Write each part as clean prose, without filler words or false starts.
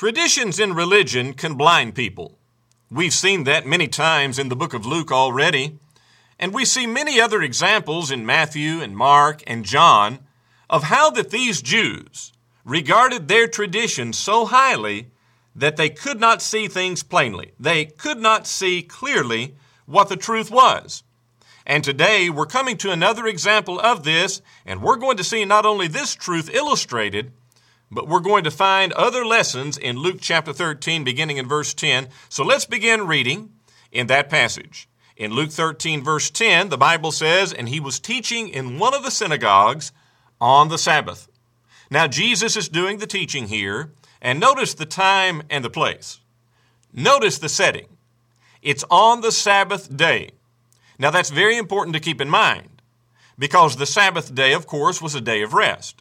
Traditions in religion can blind people. We've seen that many times in the book of Luke already, and we see many other examples in Matthew and Mark and John of how that these Jews regarded their tradition so highly that they could not see things plainly. They could not see clearly what the truth was. And today we're coming to another example of this, and we're going to see not only this truth illustrated, but we're going to find other lessons in Luke chapter 13, beginning in verse 10. So let's begin reading in that passage. In Luke 13, verse 10, the Bible says, "And he was teaching in one of the synagogues on the Sabbath." Now, Jesus is doing the teaching here, and notice the time and the place. Notice the setting. It's on the Sabbath day. Now, that's very important to keep in mind, because the Sabbath day, of course, was a day of rest.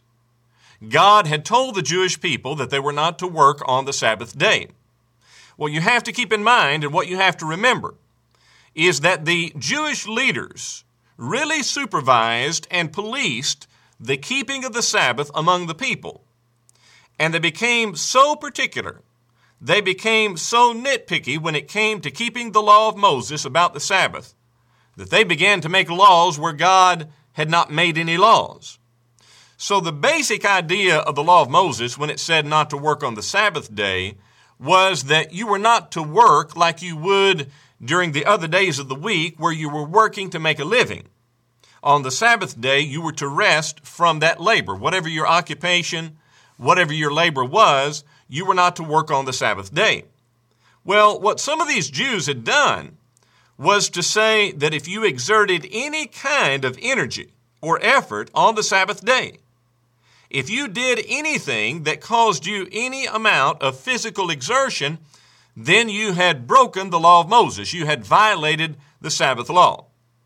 God had told the Jewish people that they were not to work on the Sabbath day. What you have to keep in mind and what you have to remember is that the Jewish leaders really supervised and policed the keeping of the Sabbath among the people. And they became so particular, they became so nitpicky when it came to keeping the law of Moses about the Sabbath, that they began to make laws where God had not made any laws. So the basic idea of the law of Moses, when it said not to work on the Sabbath day, was that you were not to work like you would during the other days of the week where you were working to make a living. On the Sabbath day, you were to rest from that labor. Whatever your occupation, whatever your labor was, you were not to work on the Sabbath day. Well, what some of these Jews had done was to say that if you exerted any kind of energy or effort on the Sabbath day, if you did anything that caused you any amount of physical exertion, then you had broken the law of Moses. You had violated the Sabbath law.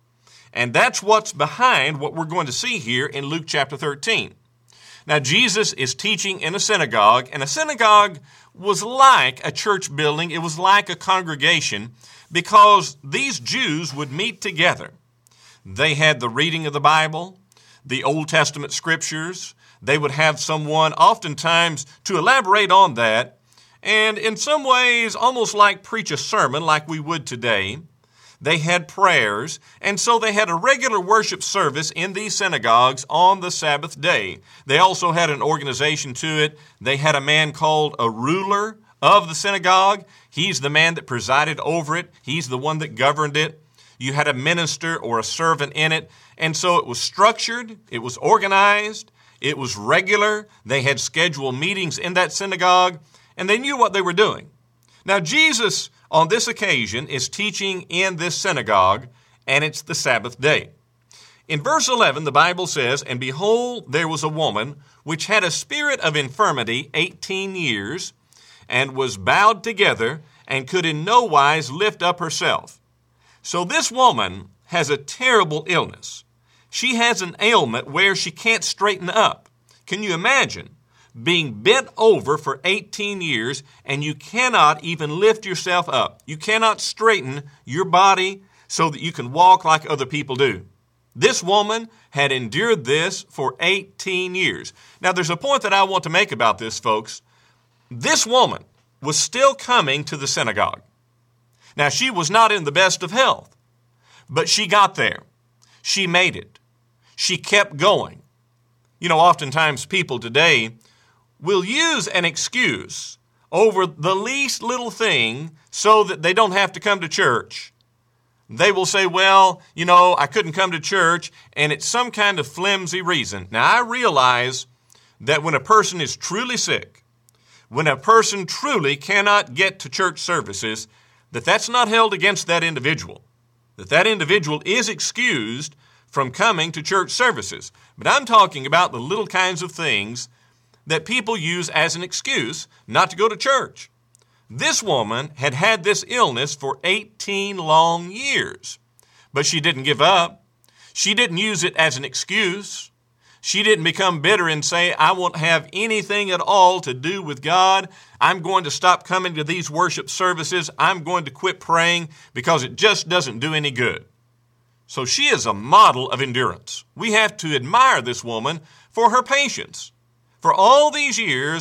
And that's what's behind what we're going to see here in Luke chapter 13. Now, Jesus is teaching in a synagogue, and a synagogue was like a church building. It was like a congregation because these Jews would meet together. They had the reading of the Bible, the Old Testament scriptures. They would have someone oftentimes to elaborate on that, and in some ways almost like preach a sermon like we would today. They had prayers, and so they had a regular worship service in these synagogues on the Sabbath day. They also had an organization to it. They had a man called a ruler of the synagogue. He's the man that presided over it. He's the one that governed it. You had a minister or a servant in it, and so it was structured, it was organized, it was regular. They had scheduled meetings in that synagogue, and they knew what they were doing. Now, Jesus, on this occasion, is teaching in this synagogue, and it's the Sabbath day. In verse 11, the Bible says, "And behold, there was a woman which had a spirit of infirmity 18 years, and was bowed together, and could in no wise lift up herself." So this woman has a terrible illness. She has an ailment where she can't straighten up. Can you imagine being bent over for 18 years and you cannot even lift yourself up? You cannot straighten your body so that you can walk like other people do. This woman had endured this for 18 years. Now, there's a point that I want to make about this, folks. This woman was still coming to the synagogue. Now, she was not in the best of health, but she got there. She made it. She kept going. You know, oftentimes people today will use an excuse over the least little thing so that they don't have to come to church. They will say, well, you know, I couldn't come to church, and it's some kind of flimsy reason. Now, I realize that when a person is truly sick, when a person truly cannot get to church services, that's not held against that individual, that individual is excused from coming to church services. But I'm talking about the little kinds of things that people use as an excuse not to go to church. This woman had had this illness for 18 long years, but she didn't give up. She didn't use it as an excuse. She didn't become bitter and say, I won't have anything at all to do with God. I'm going to stop coming to these worship services. I'm going to quit praying because it just doesn't do any good. So she is a model of endurance. We have to admire this woman for her patience. For all these years,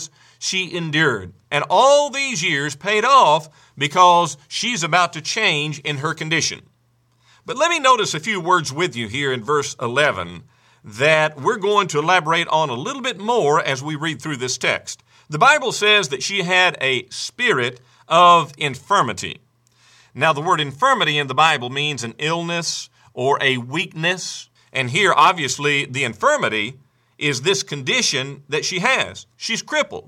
she endured. And all these years paid off because she's about to change in her condition. But let me notice a few words with you here in verse 11 that we're going to elaborate on a little bit more as we read through this text. The Bible says that she had a spirit of infirmity. Now, the word infirmity in the Bible means an illness or a weakness. And here, obviously, the infirmity is this condition that she has. She's crippled.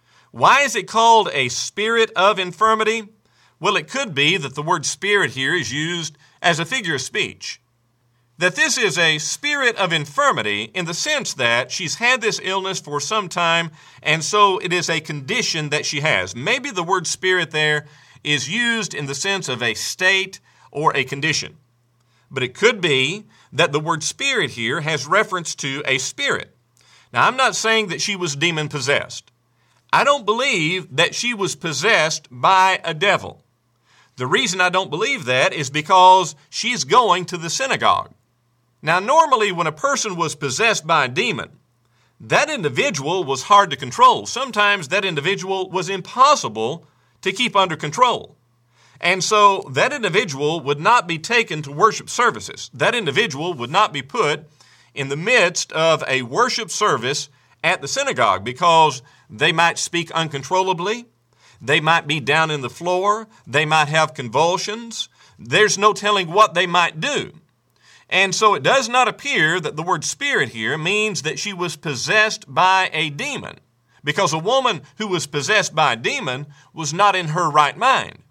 Why is it called a spirit of infirmity? Well, it could be that the word spirit here is used as a figure of speech. That this is a spirit of infirmity in the sense that she's had this illness for some time, and so it is a condition that she has. Maybe the word spirit there is used in the sense of a state or a condition. But it could be that the word spirit here has reference to a spirit. Now, I'm not saying that she was demon-possessed. I don't believe that she was possessed by a devil. The reason I don't believe that is because she's going to the synagogue. Now, normally when a person was possessed by a demon, that individual was hard to control. Sometimes that individual was impossible to keep under control. And so that individual would not be taken to worship services. That individual would not be put in the midst of a worship service at the synagogue because they might speak uncontrollably. They might be down in the floor. They might have convulsions. There's no telling what they might do. And so it does not appear that the word spirit here means that she was possessed by a demon, because a woman who was possessed by a demon was not in her right mind.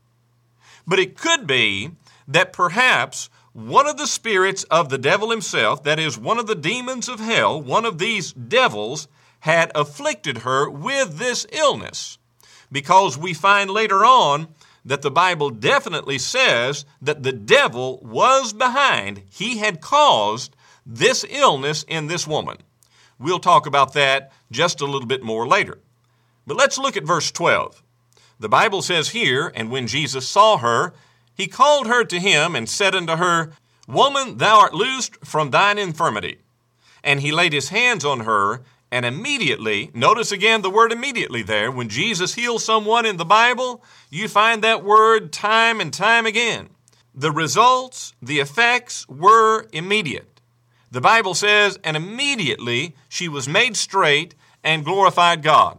But it could be that perhaps one of the spirits of the devil himself, that is, one of the demons of hell, one of these devils, had afflicted her with this illness. Because we find later on that the Bible definitely says that the devil was behind. He had caused this illness in this woman. We'll talk about that just a little bit more later. But let's look at verse 12. The Bible says here, "And when Jesus saw her, he called her to him and said unto her, Woman, thou art loosed from thine infirmity. And he laid his hands on her, and immediately," notice again the word immediately there. When Jesus heals someone in the Bible, you find that word time and time again. The results, the effects were immediate. The Bible says, "And immediately she was made straight and glorified God."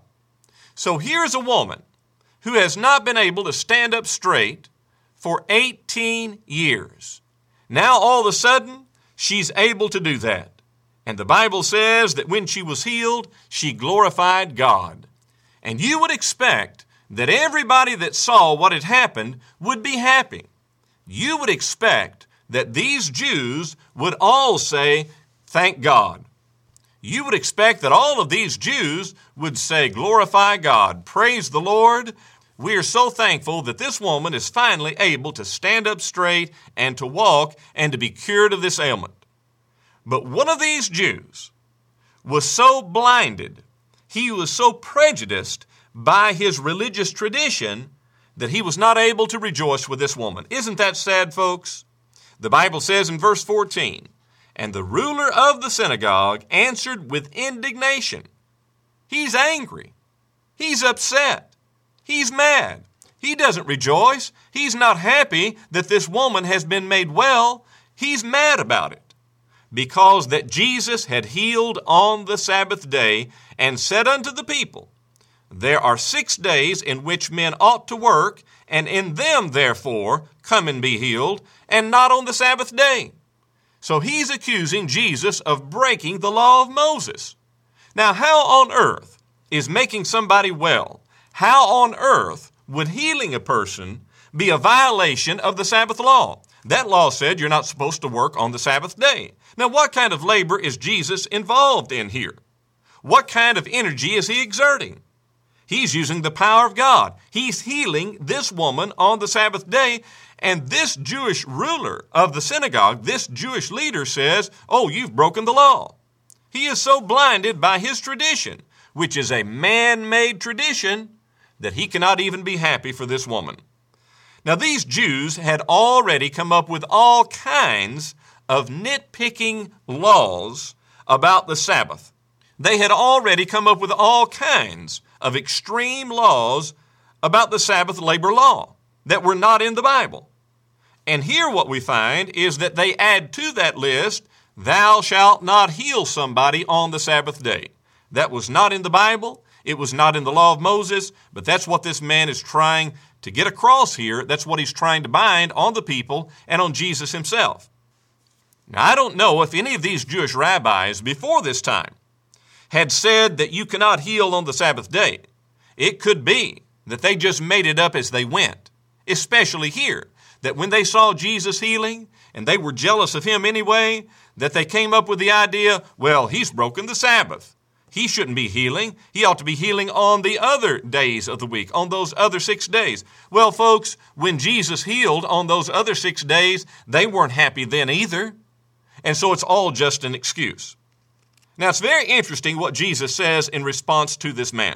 So here's a woman who has not been able to stand up straight for 18 years. Now all of a sudden, she's able to do that. And the Bible says that when she was healed, she glorified God. And you would expect that everybody that saw what had happened would be happy. You would expect that these Jews would all say, "Thank God." You would expect that all of these Jews would say, "Glorify God, praise the Lord. We are so thankful that this woman is finally able to stand up straight and to walk and to be cured of this ailment." But one of these Jews was so blinded, he was so prejudiced by his religious tradition that he was not able to rejoice with this woman. Isn't that sad, folks? The Bible says in verse 14, "And the ruler of the synagogue answered with indignation." He's angry. He's upset. He's mad. He doesn't rejoice. He's not happy that this woman has been made well. He's mad about it, because that Jesus had healed on the Sabbath day and said unto the people, "There are 6 days in which men ought to work, and in them, therefore, come and be healed, and not on the Sabbath day." So he's accusing Jesus of breaking the law of Moses. Now, how on earth is making somebody well? How on earth would healing a person be a violation of the Sabbath law? That law said you're not supposed to work on the Sabbath day. Now, what kind of labor is Jesus involved in here? What kind of energy is he exerting? He's using the power of God. He's healing this woman on the Sabbath day, and this Jewish ruler of the synagogue, this Jewish leader says, "Oh, you've broken the law." He is so blinded by his tradition, which is a man-made tradition, that he cannot even be happy for this woman. Now, these Jews had already come up with all kinds of nitpicking laws about the Sabbath. They had already come up with all kinds of extreme laws about the Sabbath labor law that were not in the Bible. And here what we find is that they add to that list, thou shalt not heal somebody on the Sabbath day. That was not in the Bible. It was not in the law of Moses, but that's what this man is trying to get across here. That's what he's trying to bind on the people and on Jesus himself. Now, I don't know if any of these Jewish rabbis before this time had said that you cannot heal on the Sabbath day. It could be that they just made it up as they went, especially here, that when they saw Jesus healing and they were jealous of him anyway, that they came up with the idea, well, he's broken the Sabbath. He shouldn't be healing. He ought to be healing on the other days of the week, on those other 6 days. Well, folks, when Jesus healed on those other 6 days, they weren't happy then either. And so it's all just an excuse. Now, it's very interesting what Jesus says in response to this man.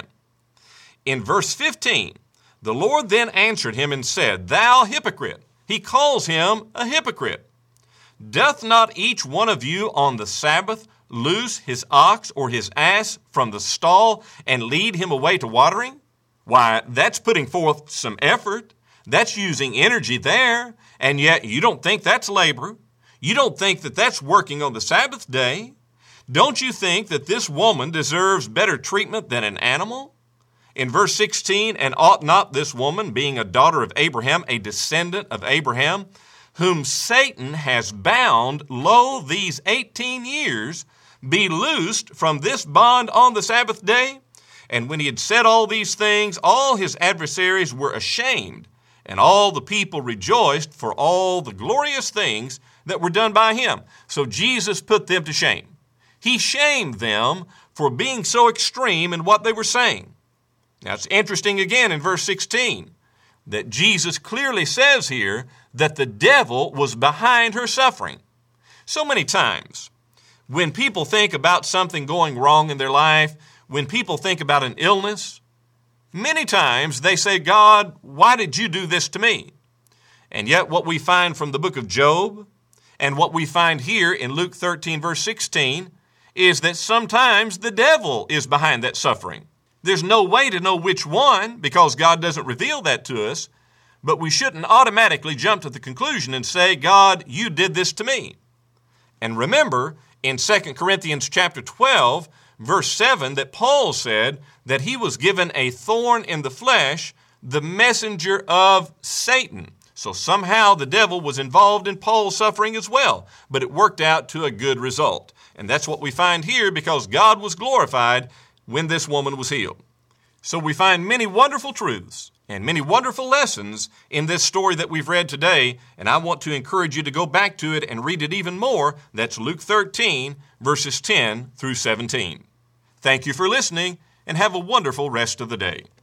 In verse 15, the Lord then answered him and said, thou hypocrite. He calls him a hypocrite. Doth not each one of you on the Sabbath loose his ox or his ass from the stall and lead him away to watering? Why, that's putting forth some effort. That's using energy there. And yet you don't think that's labor. You don't think that that's working on the Sabbath day. Don't you think that this woman deserves better treatment than an animal? In verse 16, and ought not this woman, being a daughter of Abraham, a descendant of Abraham, whom Satan has bound, lo, these 18 years, be loosed from this bond on the Sabbath day? And when he had said all these things, all his adversaries were ashamed, and all the people rejoiced for all the glorious things that were done by him. So Jesus put them to shame. He shamed them for being so extreme in what they were saying. Now it's interesting again in verse 16 that Jesus clearly says here that the devil was behind her suffering. So many times when people think about something going wrong in their life, when people think about an illness, many times they say, God, why did you do this to me? And yet what we find from the book of Job and what we find here in Luke 13 verse 16 is that sometimes the devil is behind that suffering. There's no way to know which one because God doesn't reveal that to us, but we shouldn't automatically jump to the conclusion and say, God, you did this to me. And remember in 2 Corinthians chapter 12, verse 7, that Paul said that he was given a thorn in the flesh, the messenger of Satan. So somehow the devil was involved in Paul's suffering as well, but it worked out to a good result. And that's what we find here because God was glorified when this woman was healed. So we find many wonderful truths and many wonderful lessons in this story that we've read today, and I want to encourage you to go back to it and read it even more. That's Luke 13, verses 10 through 17. Thank you for listening, and have a wonderful rest of the day.